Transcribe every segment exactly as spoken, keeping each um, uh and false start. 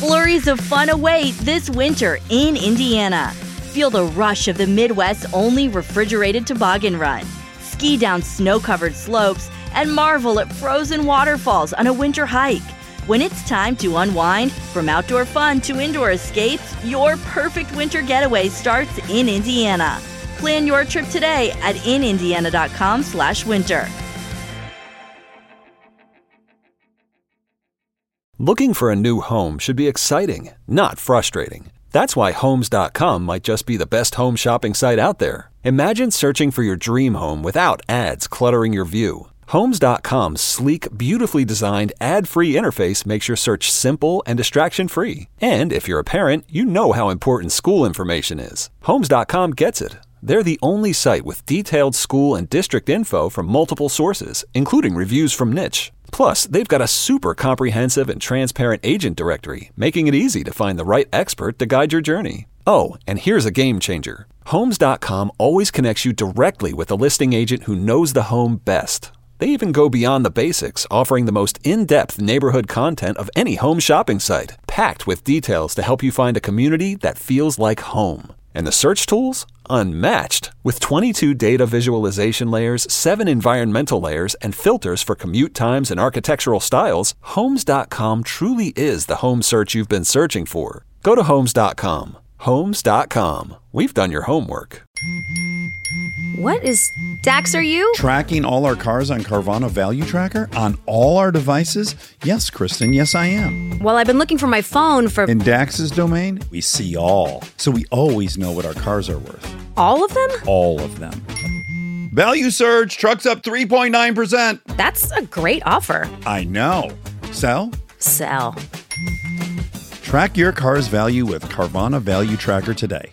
Flurries of fun await this winter in Indiana. Feel the rush of the Midwest's only refrigerated toboggan run. Ski down snow-covered slopes and marvel at frozen waterfalls on a winter hike. When it's time to unwind, from outdoor fun to indoor escapes, your perfect winter getaway starts in Indiana. Plan your trip today at in indiana dot com slash winter. Looking for a new home should be exciting, not frustrating. That's why Homes dot com might just be the best home shopping site out there. Imagine searching for your dream home without ads cluttering your view. Homes dot com's sleek, beautifully designed, ad-free interface makes your search simple and distraction-free. And if you're a parent, you know how important school information is. Homes dot com gets it. They're the only site with detailed school and district info from multiple sources, including reviews from Niche. Plus, they've got a super comprehensive and transparent agent directory, making it easy to find the right expert to guide your journey. Oh, and here's a game changer. Homes dot com always connects you directly with a listing agent who knows the home best. They even go beyond the basics, offering the most in-depth neighborhood content of any home shopping site, packed with details to help you find a community that feels like home. And the search tools? Unmatched. With twenty-two data visualization layers, seven environmental layers, and filters for commute times and architectural styles, Homes dot com truly is the home search you've been searching for. Go to Homes dot com. Homes dot com. We've done your homework. What is... Dax, are you? Tracking all our cars on Carvana Value Tracker on all our devices? Yes, Kristen, yes I am. Well, I've been looking for my phone for... In Dax's domain, we see all. So we always know what our cars are worth. All of them? All of them. Value surge, trucks up three point nine percent. That's a great offer. I know. Sell? Sell. Track your car's value with Carvana Value Tracker today.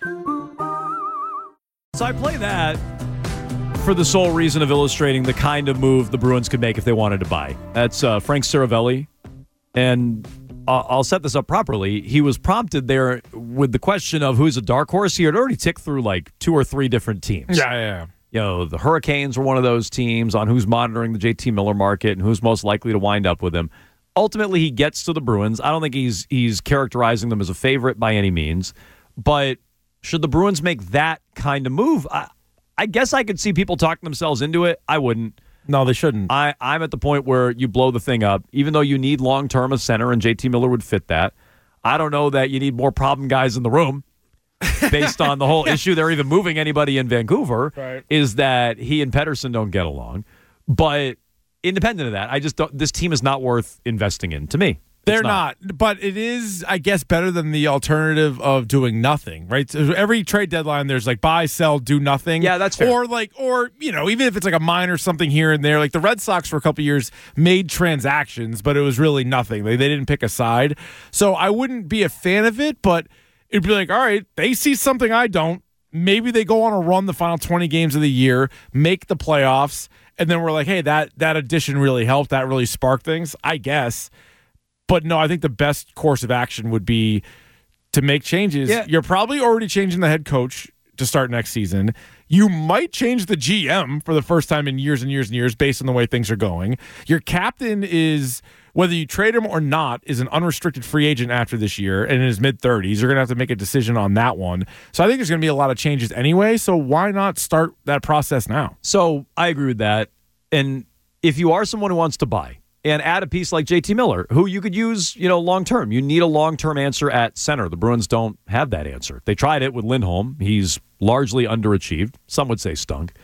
So I play that for the sole reason of illustrating the kind of move the Bruins could make if they wanted to buy. That's uh, Frank Seravalli. And uh, I'll set this up properly. He was prompted there with the question of who's a dark horse. He had already ticked through like two or three different teams. Yeah, yeah. You know, the Hurricanes were one of those teams on who's monitoring the J T Miller market and who's most likely to wind up with him. Ultimately, he gets to the Bruins. I don't think he's he's characterizing them as a favorite by any means. But should the Bruins make that kind of move? I, I guess I could see people talking themselves into it. I wouldn't. No, they shouldn't. I, I'm at the point where you blow the thing up, even though you need long-term a center, and J T Miller would fit that. I don't know that you need more problem guys in the room based on the whole issue. They're even moving anybody in Vancouver, right. Is that he and Pettersson don't get along. But independent of that, I just don't, this team is not worth investing in to me. They're not. not, but it is, I guess, better than the alternative of doing nothing, right? So every trade deadline, there's like buy, sell, do nothing. Yeah, that's fair. Or like, or you know, even if it's like a minor something here and there, like the Red Sox for a couple of years made transactions, but it was really nothing. They they didn't pick a side, so I wouldn't be a fan of it. But it'd be like, all right, they see something I don't. Maybe they go on a run the final twenty games of the year, make the playoffs, and then we're like, hey, that that addition really helped. That really sparked things, I guess. But no, I think the best course of action would be to make changes. Yeah. You're probably already changing the head coach to start next season. You might change the G M for the first time in years and years and years based on the way things are going. Your captain is, whether you trade him or not, is an unrestricted free agent after this year and in his mid-thirties. You're going to have to make a decision on that one. So I think there's going to be a lot of changes anyway, so why not start that process now? So I agree with that. And if you are someone who wants to buy, and add a piece like J T Miller, who you could use, you know, long-term. You need a long-term answer at center. The Bruins don't have that answer. They tried it with Lindholm. He's largely underachieved. Some would say stunk.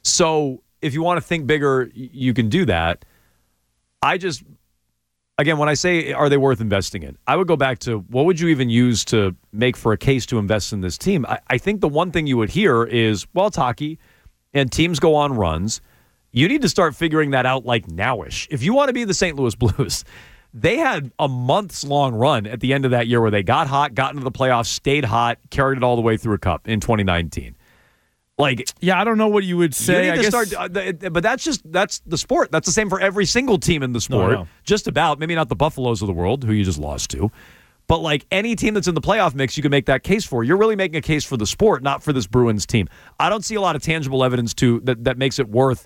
So if you want to think bigger, you can do that. I just, again, when I say are they worth investing in, I would go back to what would you even use to make for a case to invest in this team? I, I think the one thing you would hear is, well, it's hockey, and teams go on runs. You need to start figuring that out like nowish. If you want to be the Saint Louis Blues, they had a months-long run at the end of that year where they got hot, got into the playoffs, stayed hot, carried it all the way through a cup in twenty nineteen. Like, yeah, I don't know what you would say. You need I to guess... start, uh, but that's just that's the sport. That's the same for every single team in the sport. No, no. Just about, maybe not the Buffaloes of the world, who you just lost to. But like any team that's in the playoff mix, you can make that case for. You're really making a case for the sport, not for this Bruins team. I don't see a lot of tangible evidence to that, that makes it worth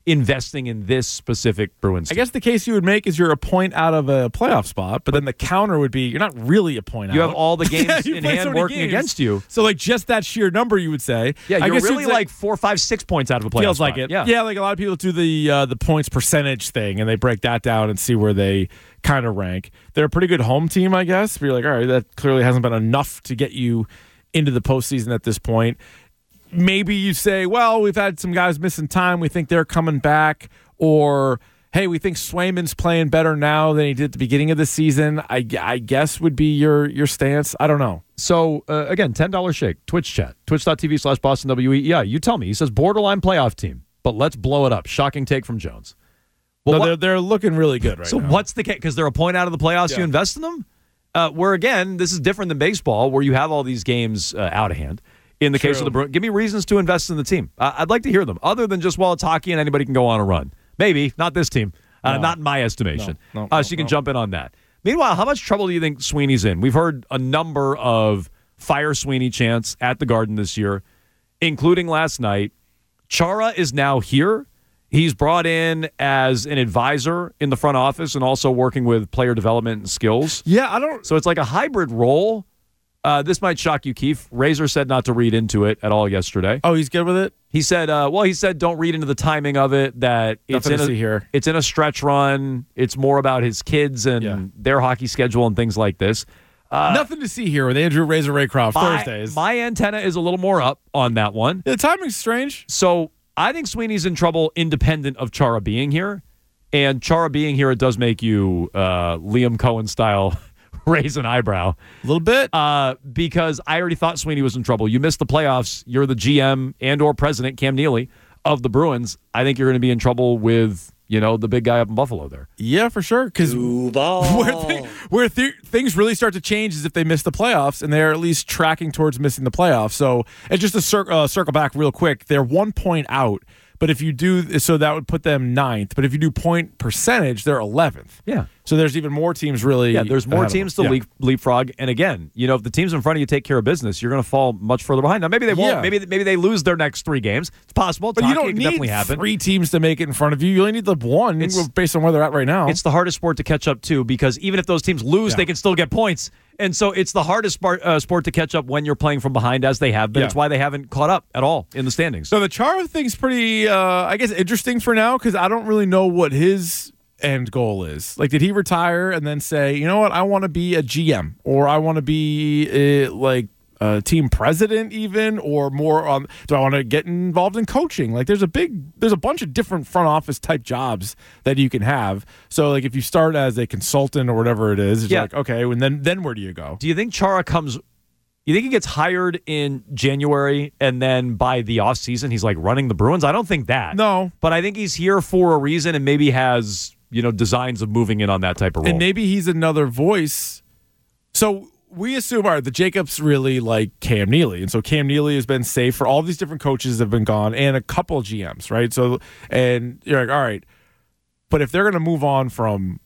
investing in this specific Bruins I team. guess the case you would make is you're a point out of a playoff spot, but then the counter would be you're not really a point You out. have all the games Yeah, you in played hand so many working games. against you. So like just that sheer number, you would say. Yeah, I you're guess really you'd say- like four, five, six points out of a playoff feels spot. like it. Yeah. yeah, like a lot of people do the uh, the points percentage thing, and they break that down and see where they kind of rank. They're a pretty good home team, I guess. But you're like, all right, that clearly hasn't been enough to get you into the postseason at this point. Maybe you say, well, we've had some guys missing time. We think they're coming back. Or, hey, we think Swayman's playing better now than he did at the beginning of the season. I, I guess would be your your stance. I don't know. So, uh, again, ten dollars shake, Twitch chat, twitch.tv slash Boston W E. Yeah, you tell me. He says borderline playoff team, but let's blow it up. Shocking take from Jones. Well, No, what- they're, they're looking really good right so now. what's the case? Because they're a point out of the playoffs, Yeah. you invest in them? Uh, where, again, this is different than baseball, where you have all these games uh, out of hand. In the case of True. the Bruins, give me reasons to invest in the team. Uh, I'd like to hear them, other than just, well, it's hockey and anybody can go on a run. Maybe, not this team. Uh, No. Not in my estimation. No, no, uh, no, so you can no. jump in on that. Meanwhile, how much trouble do you think Sweeney's in? We've heard a number of fire Sweeney chants at the Garden this year, including last night. Chara is now here. He's brought in as an advisor in the front office and also working with player development and skills. Yeah, I don't. So it's like a hybrid role. Uh, this might shock you, Keith. Razor said not to read into it at all yesterday. Oh, he's good with it? He said, uh, well, he said don't read into the timing of it, that it's Nothing in, to a, see here. it's in a stretch run. It's more about his kids and Yeah. their hockey schedule and things like this. Nothing to see here with Andrew Razor Raycroft My, Thursdays. my antenna is a little more up on that one. the timing's strange. So I think Sweeney's in trouble independent of Chara being here. And Chara being here, it does make you uh, Liam Cohen style raise an eyebrow. A little bit. Uh, because I already thought Sweeney was in trouble. You missed the playoffs. You're the G M and or president, Cam Neely, of the Bruins. I think you're going to be in trouble with, you know, the big guy up in Buffalo there. yeah, for sure. Because where, thi- where thi- things really start to change is if they miss the playoffs, and they're at least tracking towards missing the playoffs. So, and just to cir- uh, circle back real quick, they're one point out. But if you do, so that would put them ninth. But if you do point percentage, they're eleventh. Yeah. So there's even more teams really. Yeah, there's more ahead of teams to them. Yeah. leap, leapfrog. And again, you know, if the teams in front of you take care of business, you're going to fall much further behind. Now, maybe they won't. Yeah. Maybe maybe they lose their next three games. It's possible. It's But you hockey. don't It can need definitely happen. three teams to make it in front of you. You only need the one It's- based on where they're at right now. It's the hardest sport to catch up to because even if those teams lose, Yeah. they can still get points. And so it's the hardest sport, uh, sport to catch up when you're playing from behind, as they have been. Yeah. It's why they haven't caught up at all in the standings. So the Chara thing's pretty, uh, I guess, interesting for now because I don't really know what his end goal is. Like, did he retire and then say, you know what, I want to be a G M or I want to be uh, like a team president even, or more on, do I want to get involved in coaching? Like, there's a big, there's a bunch of different front office type jobs that you can have. So, like, if you start as a consultant or whatever it is, it's Yeah. like, okay, and then then where do you go? Do you think Chara comes? You think he gets hired in January and then by the offseason he's like running the Bruins? I don't think that. No. But I think he's here for a reason and maybe has, you know, designs of moving in on that type of role. And maybe he's another voice. So we assume, all right, the Jacobs really like Cam Neely. And so Cam Neely has been safe for all these different coaches that have been gone and a couple of G Ms, right? So, and you're like, all right, but if they're going to move on from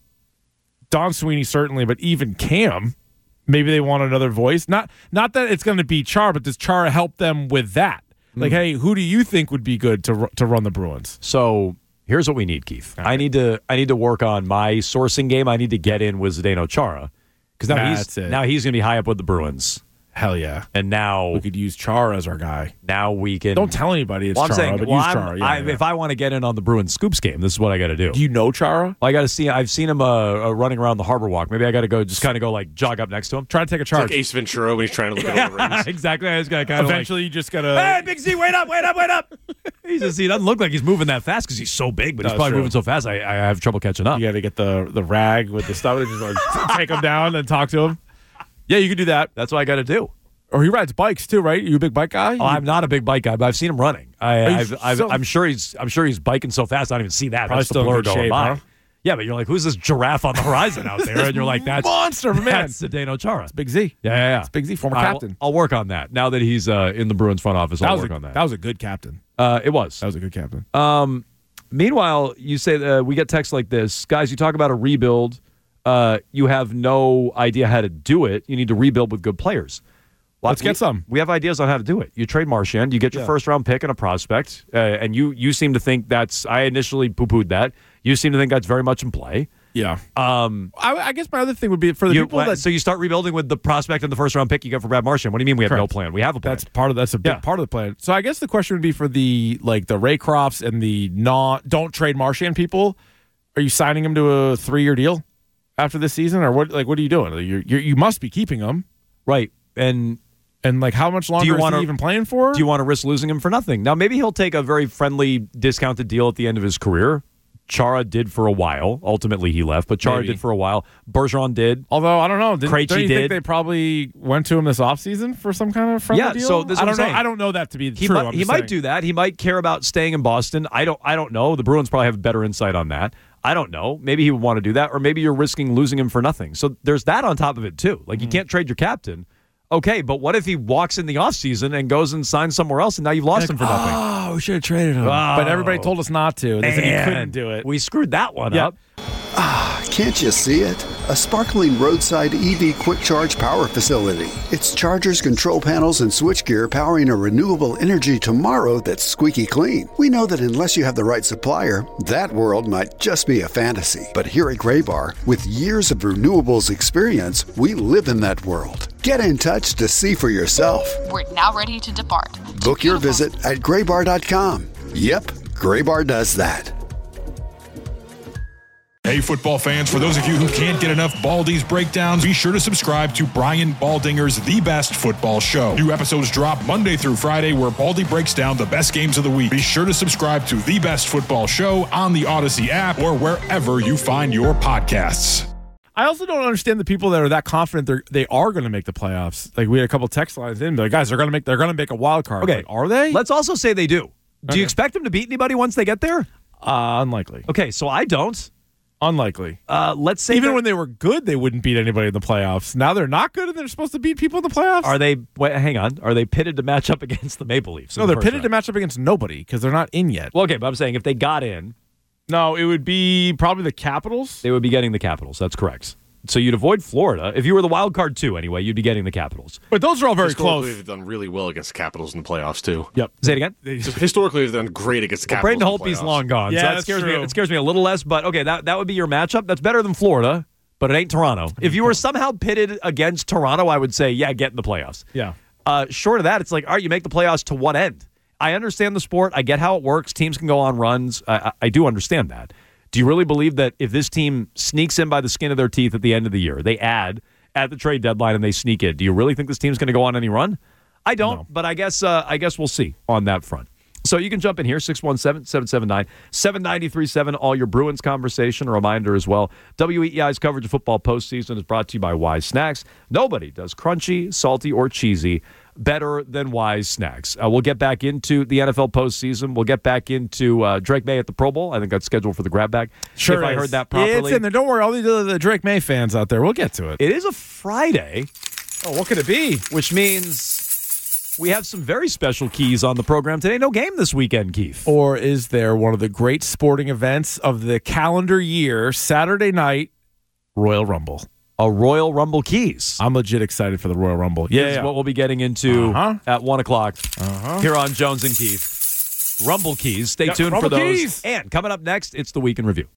Don Sweeney, certainly, but even Cam, maybe they want another voice. Not not that it's going to be Chara, but does Chara help them with that? Like, hey, who do you think would be good to ru- to run the Bruins? So here's what we need, Keith. I need to I need to work on my sourcing game. I need to get in with Zdeno Chara because now That's he's it. now he's going to be high up with the Bruins, Hell yeah. and now We could use Chara as our guy. now we can. Don't tell anybody it's well, I'm Chara, saying, but well, use I'm- Chara. Yeah, I, yeah. if I want to get in on the Bruins scoops game, this is what I got to do. Do you know Chara? Well, I got to see. I've seen him uh, uh, running around the Harbor Walk. Maybe I got to go, just kind of go like jog up next to him. Try to take a It's charge. like Ace Ventura when he's trying to look at all the rings. exactly. I just got to kind of Eventually, you just gotta. like, hey, Big Z, wait up, wait up, wait up. He's just, he doesn't look like he's moving that fast because he's so big, but he's That's probably true. moving so fast. I, I have trouble catching up. You got to get the the rag with the stuff and just like take him down and talk to him. Yeah, you could do that. That's what I got to do. Or he rides bikes too, right? You a big bike guy? Oh, I'm not a big bike guy, but I've seen him running. I, you I've, I've, so- I'm sure he's, I'm sure he's biking so fast. I don't even see that. Probably That's the still in blur good going shape, by. huh? Yeah, but you're like, who's this giraffe on the horizon out there? And you're like, that's monster, man. That's Zdeno Chara. Big Z. Yeah, yeah, yeah. It's Big Z, former All right, captain. I'll, I'll work on that now that he's uh, in the Bruins front office. That I'll was work a, on that. that was a good captain. uh, it was. That was a good captain. Um, meanwhile, you say uh, we get texts like this, guys. You talk about a rebuild. Uh, you have no idea how to do it. You need to rebuild with good players. Well, Let's we, get some. We have ideas on how to do it. You trade Marchand, you get your Yeah. first round pick and a prospect, uh, and you you seem to think that's. I initially poo pooed that. You seem to think that's very much in play. Yeah. Um, I, I guess my other thing would be for the you, people what- that so you start rebuilding with the prospect and the first round pick you get for Brad Marchand. What do you mean we have no Correct. plan? We have a plan. That's part of that's a big Yeah. part of the plan. So I guess the question would be for the like the Raycrofts and the non don't trade Marchand people. Are you signing him to a three year deal after this season, or what? Like, what are you doing? You're, you're, you must be keeping him, right. And and like how much longer you is wanna- he even playing for? do you want to risk losing him for nothing? Now maybe he'll take a very friendly discounted deal at the end of his career. Chara did for a while. Ultimately, he left, but Chara Maybe. did for a while. Bergeron did. Although I don't know, didn't, Krejci don't you did. think they probably went to him this offseason for some kind of friendly Yeah, deal? so this is I what don't I'm know. saying. I don't know that to be He true. might, I'm he just might saying. do that. He might care about staying in Boston. I don't. I don't know. The Bruins probably have better insight on that. I don't know. Maybe he would want to do that, or maybe you're risking losing him for nothing. So there's that on top of it too. Like you can't trade your captain. Okay, but what if he walks in the offseason and goes and signs somewhere else, and now you've lost him for nothing? Oh, we should have traded him. But everybody told us not to. And they said he couldn't And do it. We screwed that one Yeah. up. Can't you see it? A sparkling roadside E V quick charge power facility. It's chargers, control panels, and switchgear powering a renewable energy tomorrow that's squeaky clean. We know that unless you have the right supplier, that world might just be a fantasy. But here at Gray Bar, with years of renewables experience, we live in that world. Get in touch to see for yourself. We're now ready to depart. Book your visit at gray bar dot com. Yep, Gray Bar does that. Hey, football fans, for those of you who can't get enough Baldy's breakdowns, be sure to subscribe to Brian Baldinger's The Best Football Show. New episodes drop Monday through Friday where Baldy breaks down the best games of the week. Be sure to subscribe to The Best Football Show on the Odyssey app or wherever you find your podcasts. I also don't understand the people that are that confident they're, they are going to make the playoffs. Like we had a couple text lines in, like guys, they're going to make they're going to make a wild card. Okay, Like, are they? Let's also say they do. Do Okay. you expect them to beat anybody once they get there? uh, unlikely. Okay, so I don't. Unlikely. Uh, let's say Even they're- when they were good, they wouldn't beat anybody in the playoffs. Now they're not good, and they're supposed to beat people in the playoffs. Are they? Wait, hang on. Are they pitted to match up against the Maple Leafs? in No, the they're first pitted to round? match up against nobody because they're not in yet. Well, okay, but I'm saying if they got in, No, it would be probably the Capitals. they would be getting the Capitals. That's correct. So you'd avoid Florida. If you were the wild card too, anyway, you'd be getting the Capitals. But those are all very Historically, close. they've done really well against the Capitals in the playoffs, too. Yep. Say it again. Just historically, they've done great against the Well, Capitals. Braden in the Holtby's playoffs. long gone. Yeah, so that that's scares me. true. It scares me a little less, but okay, that, that would be your matchup. That's better than Florida, but it ain't Toronto. If you were somehow pitted against Toronto, I would say, yeah, get in the playoffs. Yeah. Uh, short of that, it's like, all right, you make the playoffs to what end? I understand the sport. I get how it works. Teams can go on runs. I, I, I do understand that. Do you really believe that if this team sneaks in by the skin of their teeth at the end of the year, they add at the trade deadline and they sneak in, do you really think this team's going to go on any run? I don't, No. but I guess uh, I guess we'll see on that front. So you can jump in here, six one seven, seven seven nine, seven nine three seven, all your Bruins conversation. A reminder as well, W E E I's coverage of football postseason is brought to you by Wise Snacks. Nobody does crunchy, salty, or cheesy better than Wise Snacks. Uh, we'll get back into the N F L postseason. We'll get back into uh, Drake May at the Pro Bowl. I think that's scheduled for the grab bag. Sure. If I is. heard that Yeah, it's properly. in there. Don't worry. All these other the Drake May fans out there, we'll get to it. It is a Friday, Oh, what could it be? which means we have some very special keys on the program today. No game this weekend, Keith. Or is there one of the great sporting events of the calendar year, Saturday night, Royal Rumble? A Royal Rumble keys. I'm legit excited for the Royal Rumble. Yeah, is yeah. what we'll be getting into Uh-huh. at one o'clock Uh-huh. here on Jones and Keith. Rumble keys. Stay Yeah, tuned Rumble for those. keys. And coming up next, it's the Week in Review.